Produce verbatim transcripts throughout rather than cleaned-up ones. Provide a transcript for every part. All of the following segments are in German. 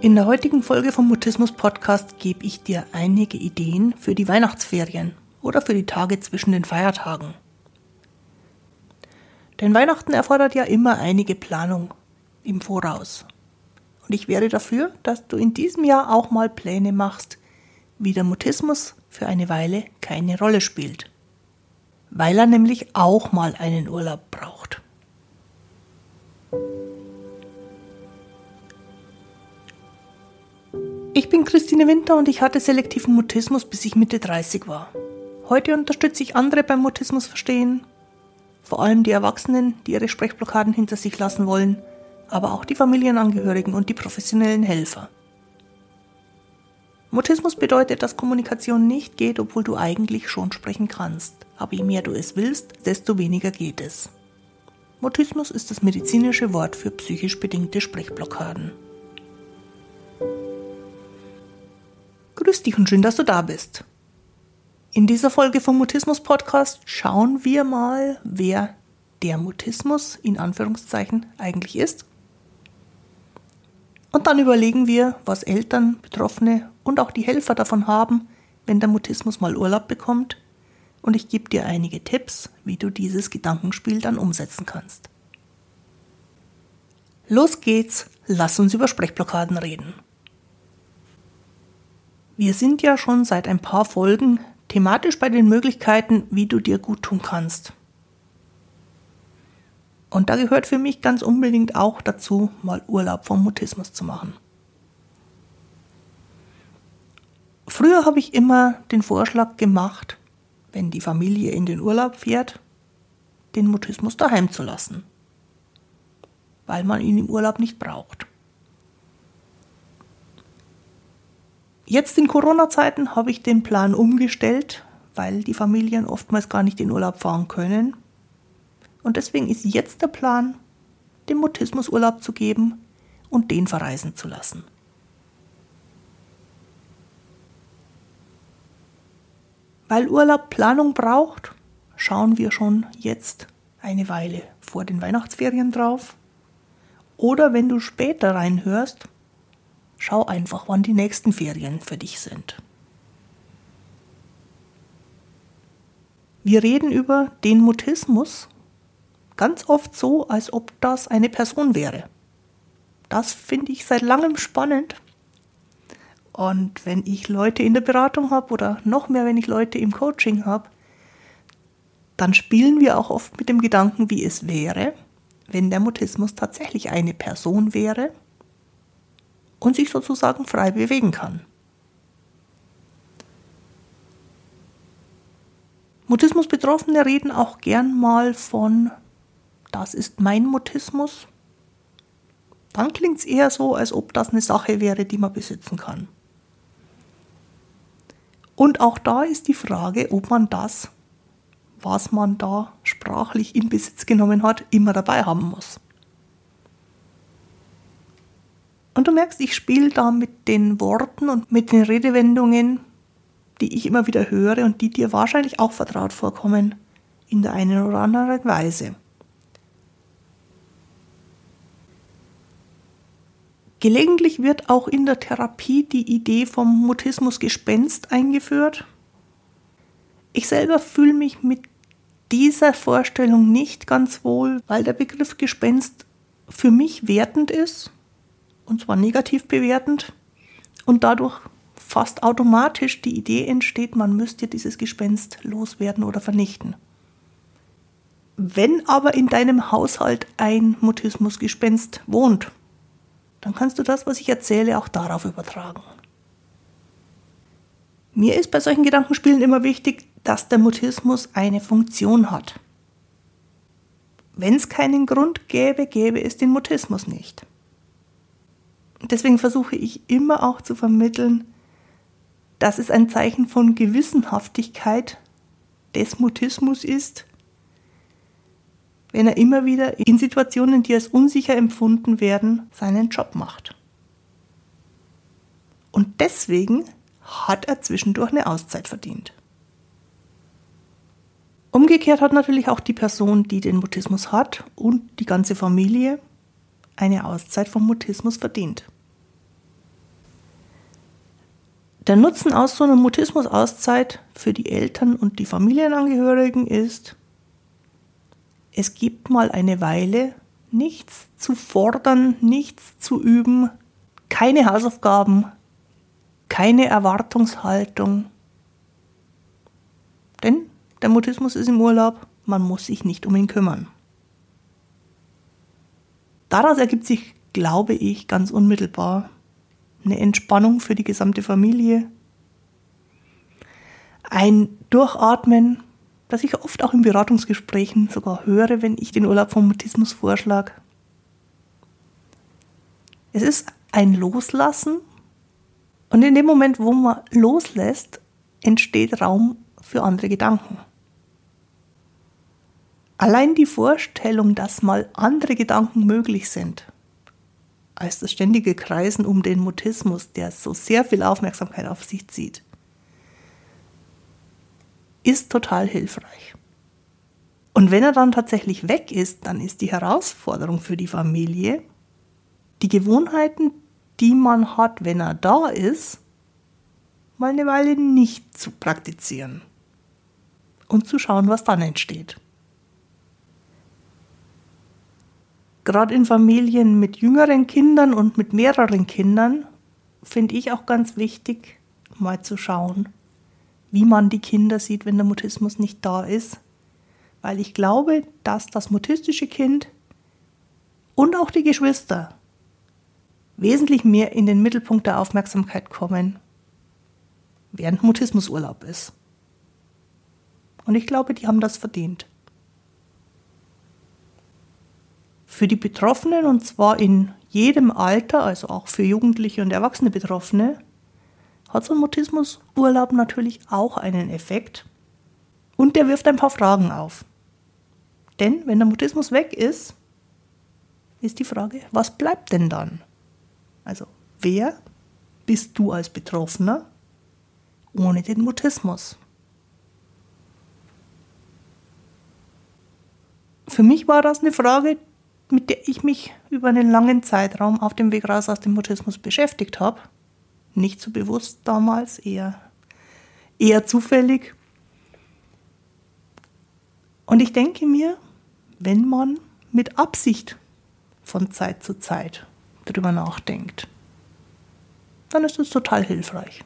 In der heutigen Folge vom Mutismus Podcast gebe ich dir einige Ideen für die Weihnachtsferien oder für die Tage zwischen den Feiertagen. Denn Weihnachten erfordert ja immer einige Planung im Voraus. Und ich wäre dafür, dass du in diesem Jahr auch mal Pläne machst, wie der Mutismus für eine Weile keine Rolle spielt. Weil er nämlich auch mal einen Urlaub braucht. Ich bin Christine Winter und ich hatte selektiven Mutismus, bis ich Mitte dreißig war. Heute unterstütze ich andere beim Mutismus verstehen, vor allem die Erwachsenen, die ihre Sprechblockaden hinter sich lassen wollen, aber auch die Familienangehörigen und die professionellen Helfer. Mutismus bedeutet, dass Kommunikation nicht geht, obwohl du eigentlich schon sprechen kannst. Aber je mehr du es willst, desto weniger geht es. Mutismus ist das medizinische Wort für psychisch bedingte Sprechblockaden. Grüß dich und schön, dass du da bist. In dieser Folge vom Mutismus Podcast schauen wir mal, wer der Mutismus in Anführungszeichen eigentlich ist. Und dann überlegen wir, was Eltern, Betroffene und auch die Helfer davon haben, wenn der Mutismus mal Urlaub bekommt. Und ich gebe dir einige Tipps, wie du dieses Gedankenspiel dann umsetzen kannst. Los geht's, lass uns über Sprechblockaden reden. Wir sind ja schon seit ein paar Folgen thematisch bei den Möglichkeiten, wie du dir gut tun kannst. Und da gehört für mich ganz unbedingt auch dazu, mal Urlaub vom Mutismus zu machen. Früher habe ich immer den Vorschlag gemacht, wenn die Familie in den Urlaub fährt, den Mutismus daheim zu lassen, weil man ihn im Urlaub nicht braucht. Jetzt in Corona-Zeiten habe ich den Plan umgestellt, weil die Familien oftmals gar nicht in Urlaub fahren können. Und deswegen ist jetzt der Plan, dem Mutismus Urlaub zu geben und den verreisen zu lassen. Weil Urlaub Planung braucht, schauen wir schon jetzt eine Weile vor den Weihnachtsferien drauf. Oder wenn du später reinhörst, schau einfach, wann die nächsten Ferien für dich sind. Wir reden über den Mutismus ganz oft so, als ob das eine Person wäre. Das finde ich seit langem spannend. Und wenn ich Leute in der Beratung habe oder noch mehr, wenn ich Leute im Coaching habe, dann spielen wir auch oft mit dem Gedanken, wie es wäre, wenn der Mutismus tatsächlich eine Person wäre und sich sozusagen frei bewegen kann. Mutismus-Betroffene reden auch gern mal von, das ist mein Mutismus. Dann klingt es eher so, als ob das eine Sache wäre, die man besitzen kann. Und auch da ist die Frage, ob man das, was man da sprachlich in Besitz genommen hat, immer dabei haben muss. Und du merkst, ich spiele da mit den Worten und mit den Redewendungen, die ich immer wieder höre und die dir wahrscheinlich auch vertraut vorkommen, in der einen oder anderen Weise. Gelegentlich wird auch in der Therapie die Idee vom Mutismus-Gespenst eingeführt. Ich selber fühle mich mit dieser Vorstellung nicht ganz wohl, weil der Begriff Gespenst für mich wertend ist, und zwar negativ bewertend, und dadurch fast automatisch die Idee entsteht, man müsste dieses Gespenst loswerden oder vernichten. Wenn aber in deinem Haushalt ein Mutismus-Gespenst wohnt, dann kannst du das, was ich erzähle, auch darauf übertragen. Mir ist bei solchen Gedankenspielen immer wichtig, dass der Mutismus eine Funktion hat. Wenn es keinen Grund gäbe, gäbe es den Mutismus nicht. Deswegen versuche ich immer auch zu vermitteln, dass es ein Zeichen von Gewissenhaftigkeit des Mutismus ist, wenn er immer wieder in Situationen, die als unsicher empfunden werden, seinen Job macht. Und deswegen hat er zwischendurch eine Auszeit verdient. Umgekehrt hat natürlich auch die Person, die den Mutismus hat, und die ganze Familie eine Auszeit vom Mutismus verdient. Der Nutzen aus so einer Mutismus-Auszeit für die Eltern und die Familienangehörigen ist, es gibt mal eine Weile nichts zu fordern, nichts zu üben, keine Hausaufgaben, keine Erwartungshaltung. Denn der Mutismus ist im Urlaub, man muss sich nicht um ihn kümmern. Daraus ergibt sich, glaube ich, ganz unmittelbar eine Entspannung für die gesamte Familie, ein Durchatmen, das ich oft auch in Beratungsgesprächen sogar höre, wenn ich den Urlaub vom Mutismus vorschlage. Es ist ein Loslassen und in dem Moment, wo man loslässt, entsteht Raum für andere Gedanken. Allein die Vorstellung, dass mal andere Gedanken möglich sind, als das ständige Kreisen um den Mutismus, der so sehr viel Aufmerksamkeit auf sich zieht, ist total hilfreich. Und wenn er dann tatsächlich weg ist, dann ist die Herausforderung für die Familie, die Gewohnheiten, die man hat, wenn er da ist, mal eine Weile nicht zu praktizieren und zu schauen, was dann entsteht. Gerade in Familien mit jüngeren Kindern und mit mehreren Kindern finde ich auch ganz wichtig, mal zu schauen, wie man die Kinder sieht, wenn der Mutismus nicht da ist. Weil ich glaube, dass das mutistische Kind und auch die Geschwister wesentlich mehr in den Mittelpunkt der Aufmerksamkeit kommen, während Mutismusurlaub ist. Und ich glaube, die haben das verdient. Für die Betroffenen, und zwar in jedem Alter, also auch für Jugendliche und erwachsene Betroffene, hat so ein Mutismusurlaub natürlich auch einen Effekt und der wirft ein paar Fragen auf. Denn wenn der Mutismus weg ist, ist die Frage, was bleibt denn dann? Also wer bist du als Betroffener ohne den Mutismus? Für mich war das eine Frage, mit der ich mich über einen langen Zeitraum auf dem Weg raus aus dem Mutismus beschäftigt habe. Nicht so bewusst damals, eher, eher zufällig. Und ich denke mir, wenn man mit Absicht von Zeit zu Zeit darüber nachdenkt, dann ist das total hilfreich.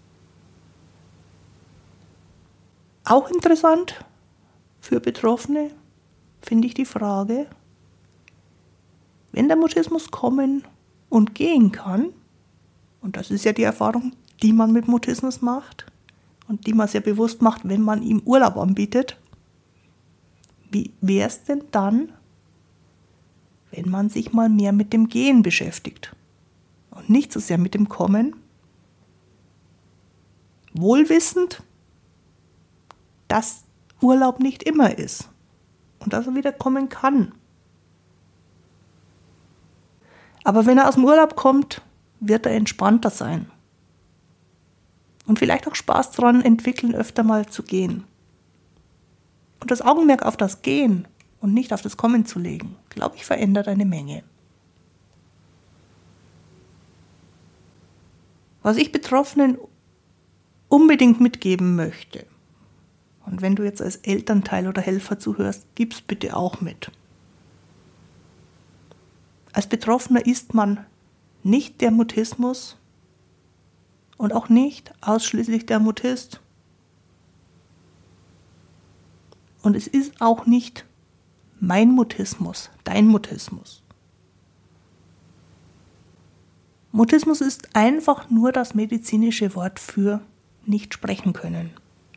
Auch interessant für Betroffene finde ich die Frage, wenn der Mutismus kommen und gehen kann, und das ist ja die Erfahrung, die man mit Mutismus macht und die man sehr bewusst macht, wenn man ihm Urlaub anbietet, wie wäre es denn dann, wenn man sich mal mehr mit dem Gehen beschäftigt und nicht so sehr mit dem Kommen, wohlwissend, dass Urlaub nicht immer ist und dass er wieder kommen kann. Aber wenn er aus dem Urlaub kommt, wird er entspannter sein und vielleicht auch Spaß daran entwickeln, öfter mal zu gehen. Und das Augenmerk auf das Gehen und nicht auf das Kommen zu legen, glaube ich, verändert eine Menge. Was ich Betroffenen unbedingt mitgeben möchte, und wenn du jetzt als Elternteil oder Helfer zuhörst, gib's bitte auch mit. Als Betroffener ist man nicht der Mutismus und auch nicht ausschließlich der Mutist. Und es ist auch nicht mein Mutismus, dein Mutismus. Mutismus ist einfach nur das medizinische Wort für nicht sprechen können.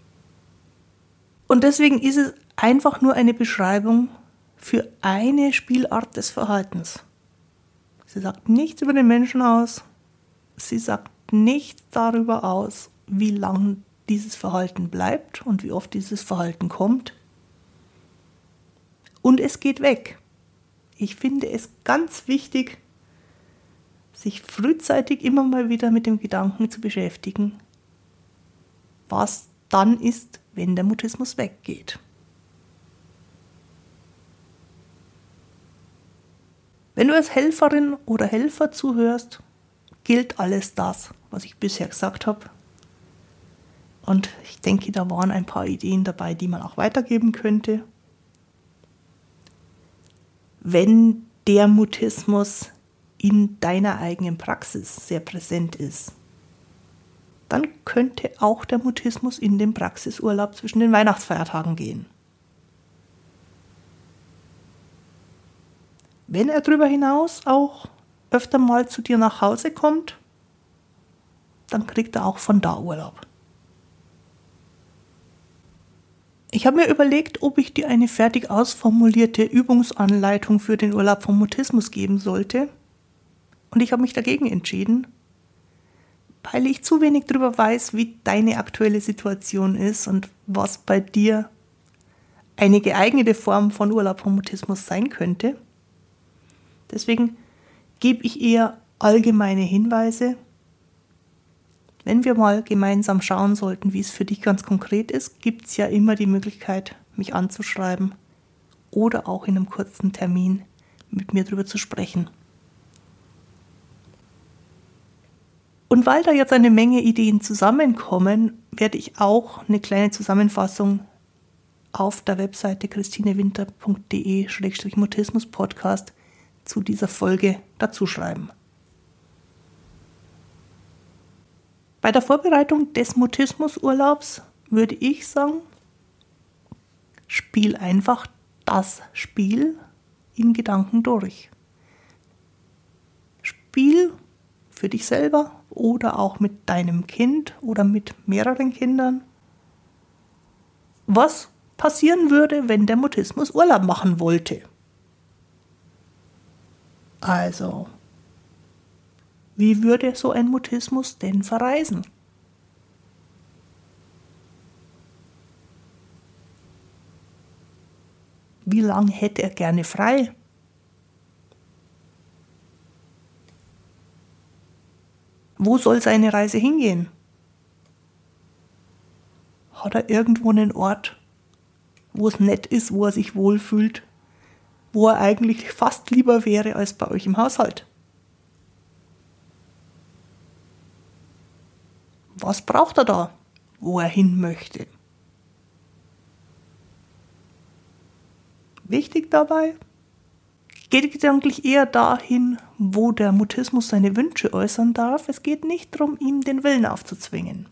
Und deswegen ist es einfach nur eine Beschreibung für eine Spielart des Verhaltens. Sie sagt nichts über den Menschen aus. Sie sagt nichts darüber aus, wie lang dieses Verhalten bleibt und wie oft dieses Verhalten kommt. Und es geht weg. Ich finde es ganz wichtig, sich frühzeitig immer mal wieder mit dem Gedanken zu beschäftigen, was dann ist, wenn der Mutismus weggeht. Wenn du als Helferin oder Helfer zuhörst, gilt alles das, was ich bisher gesagt habe, Und ich denke, da waren ein paar Ideen dabei, die man auch weitergeben könnte. Wenn der Mutismus in deiner eigenen Praxis sehr präsent ist, dann könnte auch der Mutismus in den Praxisurlaub zwischen den Weihnachtsfeiertagen gehen. Wenn er darüber hinaus auch öfter mal zu dir nach Hause kommt, dann kriegt er auch von da Urlaub. Ich habe mir überlegt, ob ich dir eine fertig ausformulierte Übungsanleitung für den Urlaub vom Mutismus geben sollte. Und ich habe mich dagegen entschieden, weil ich zu wenig darüber weiß, wie deine aktuelle Situation ist und was bei dir eine geeignete Form von Urlaub vom Mutismus sein könnte. Deswegen gebe ich eher allgemeine Hinweise. Wenn wir mal gemeinsam schauen sollten, wie es für dich ganz konkret ist, gibt es ja immer die Möglichkeit, mich anzuschreiben oder auch in einem kurzen Termin mit mir darüber zu sprechen. Und weil da jetzt eine Menge Ideen zusammenkommen, werde ich auch eine kleine Zusammenfassung auf der Webseite christinewinter punkt de slash mutismus podcast zu dieser Folge dazu schreiben. Bei der Vorbereitung des Mutismusurlaubs würde ich sagen, spiel einfach das Spiel in Gedanken durch. Spiel für dich selber oder auch mit deinem Kind oder mit mehreren Kindern. Was passieren würde, wenn der Mutismus Urlaub machen wollte? Also, wie würde so ein Mutismus denn verreisen? Wie lange hätte er gerne frei? Wo soll seine Reise hingehen? Hat er irgendwo einen Ort, wo es nett ist, wo er sich wohlfühlt, wo er eigentlich fast lieber wäre als bei euch im Haushalt? Was braucht er da, wo er hin möchte? Wichtig dabei, geht gedanklich eher dahin, wo der Mutismus seine Wünsche äußern darf. Es geht nicht darum, ihm den Willen aufzuzwingen.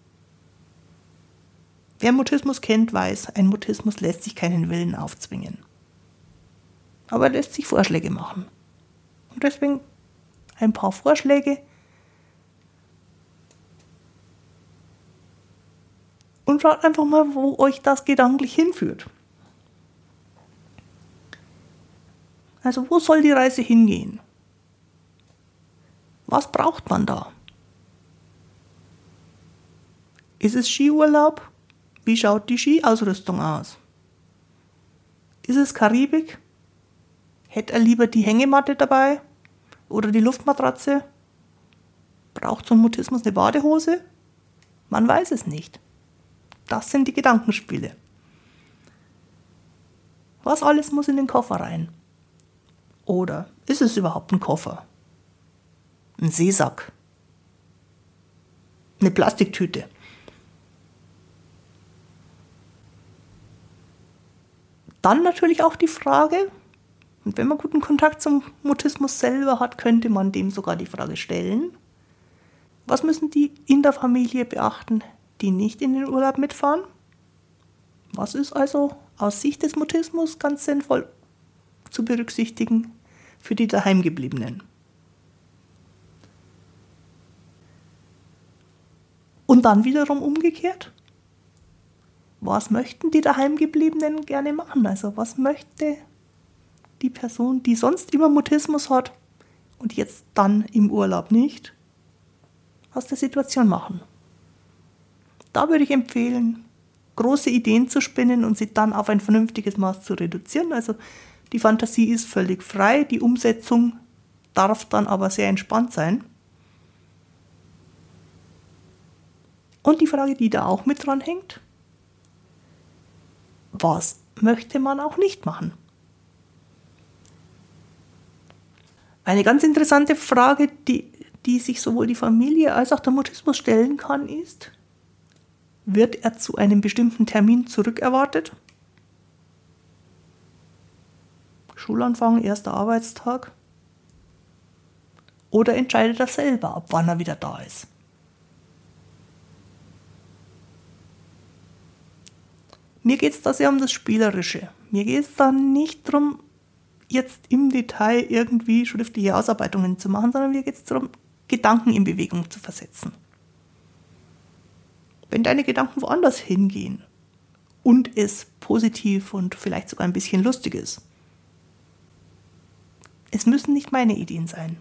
Wer Mutismus kennt, weiß, ein Mutismus lässt sich keinen Willen aufzwingen. Aber er lässt sich Vorschläge machen. Und deswegen ein paar Vorschläge. Und schaut einfach mal, wo euch das gedanklich hinführt. Also wo soll die Reise hingehen? Was braucht man da? Ist es Skiurlaub? Wie schaut die Skiausrüstung aus? Ist es Karibik? Hätte er lieber die Hängematte dabei? Oder die Luftmatratze? Braucht so ein Mutismus eine Badehose? Man weiß es nicht. Das sind die Gedankenspiele. Was alles muss in den Koffer rein? Oder ist es überhaupt ein Koffer? Ein Seesack? Eine Plastiktüte? Dann natürlich auch die Frage, und wenn man guten Kontakt zum Mutismus selber hat, könnte man dem sogar die Frage stellen, was müssen die in der Familie beachten, die nicht in den Urlaub mitfahren? Was ist also aus Sicht des Mutismus ganz sinnvoll zu berücksichtigen für die Daheimgebliebenen? Und dann wiederum umgekehrt, was möchten die Daheimgebliebenen gerne machen? Also was möchte die Person, die sonst immer Mutismus hat und jetzt dann im Urlaub nicht, aus der Situation machen? Da würde ich empfehlen, große Ideen zu spinnen und sie dann auf ein vernünftiges Maß zu reduzieren. Also die Fantasie ist völlig frei, die Umsetzung darf dann aber sehr entspannt sein. Und die Frage, die da auch mit dran hängt, was möchte man auch nicht machen? Eine ganz interessante Frage, die, die sich sowohl die Familie als auch der Mutismus stellen kann, ist, Wird er zu einem bestimmten Termin zurückerwartet? Schulanfang, erster Arbeitstag? Oder entscheidet er selber, ab wann er wieder da ist? Mir geht es da sehr um das Spielerische. Mir geht es da nicht darum, jetzt im Detail irgendwie schriftliche Ausarbeitungen zu machen, sondern mir geht es darum, Gedanken in Bewegung zu versetzen. Wenn deine Gedanken woanders hingehen und es positiv und vielleicht sogar ein bisschen lustig ist, es müssen nicht meine Ideen sein.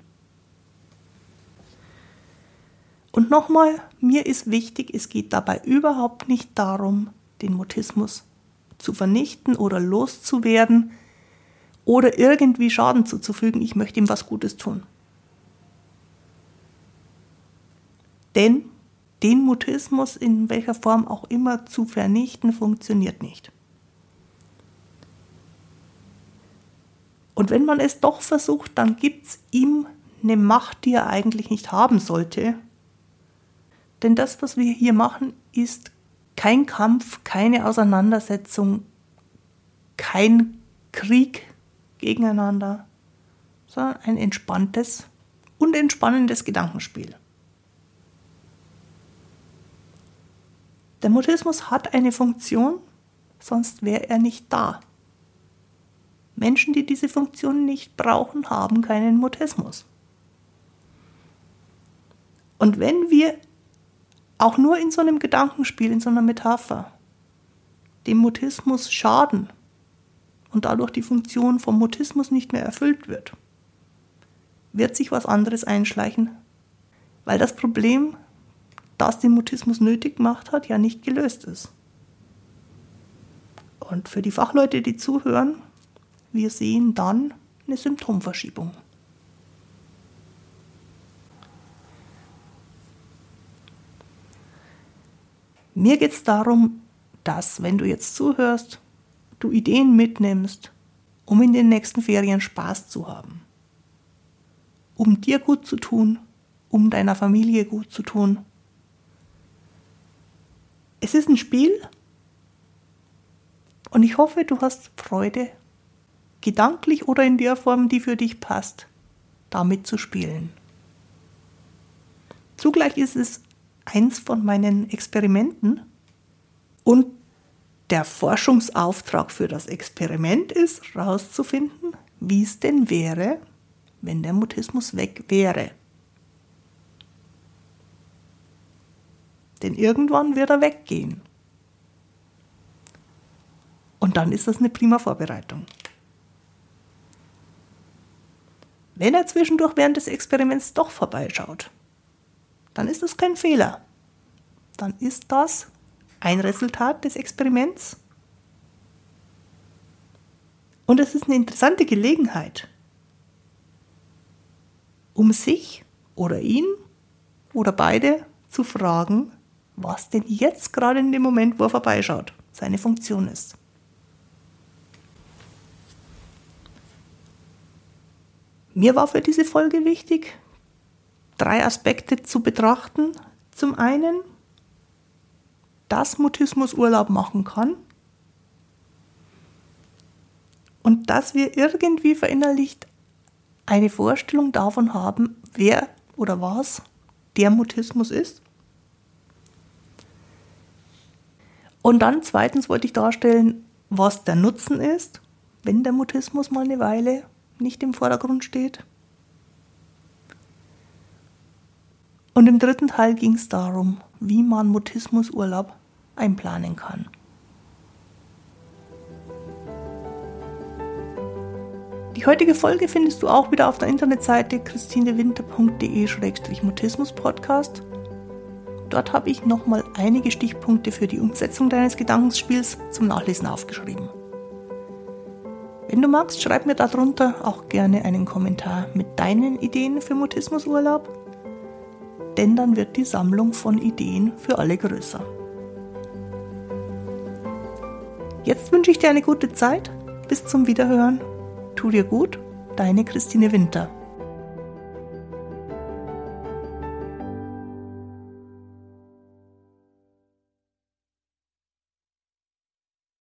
Und nochmal, mir ist wichtig, es geht dabei überhaupt nicht darum, den Mutismus zu vernichten oder loszuwerden oder irgendwie Schaden zuzufügen. Ich möchte ihm was Gutes tun. Denn den Mutismus in welcher Form auch immer zu vernichten, funktioniert nicht. Und wenn man es doch versucht, dann gibt es ihm eine Macht, die er eigentlich nicht haben sollte. Denn das, was wir hier machen, ist kein Kampf, keine Auseinandersetzung, kein Krieg gegeneinander, sondern ein entspanntes und entspannendes Gedankenspiel. Der Mutismus hat eine Funktion, sonst wäre er nicht da. Menschen, die diese Funktion nicht brauchen, haben keinen Mutismus. Und wenn wir auch nur in so einem Gedankenspiel, in so einer Metapher, dem Mutismus schaden und dadurch die Funktion vom Mutismus nicht mehr erfüllt wird, wird sich was anderes einschleichen, weil das Problem, das den Mutismus nötig gemacht hat, ja nicht gelöst ist. Und für die Fachleute, die zuhören, wir sehen dann eine Symptomverschiebung. Mir geht es darum, dass, wenn du jetzt zuhörst, du Ideen mitnimmst, um in den nächsten Ferien Spaß zu haben. Um dir gut zu tun, um deiner Familie gut zu tun. Es ist ein Spiel und ich hoffe, du hast Freude, gedanklich oder in der Form, die für dich passt, damit zu spielen. Zugleich ist es eins von meinen Experimenten und der Forschungsauftrag für das Experiment ist, herauszufinden, wie es denn wäre, wenn der Mutismus weg wäre. Denn irgendwann wird er weggehen. Und dann ist das eine prima Vorbereitung. Wenn er zwischendurch während des Experiments doch vorbeischaut, dann ist das kein Fehler. Dann ist das ein Resultat des Experiments. Und es ist eine interessante Gelegenheit, um sich oder ihn oder beide zu fragen, was denn jetzt gerade in dem Moment, wo er vorbeischaut, seine Funktion ist. Mir war für diese Folge wichtig, drei Aspekte zu betrachten. Zum einen, dass Mutismus Urlaub machen kann und dass wir irgendwie verinnerlicht eine Vorstellung davon haben, wer oder was der Mutismus ist. Und dann zweitens wollte ich darstellen, was der Nutzen ist, wenn der Mutismus mal eine Weile nicht im Vordergrund steht. Und im dritten Teil ging es darum, wie man Mutismusurlaub einplanen kann. Die heutige Folge findest du auch wieder auf der Internetseite christinewinter punkt de slash mutismus-podcast. Dort habe ich nochmal einige Stichpunkte für die Umsetzung deines Gedankenspiels zum Nachlesen aufgeschrieben. Wenn du magst, schreib mir darunter auch gerne einen Kommentar mit deinen Ideen für Mutismusurlaub, denn dann wird die Sammlung von Ideen für alle größer. Jetzt wünsche ich dir eine gute Zeit. Bis zum Wiederhören. Tu dir gut, deine Christine Winter.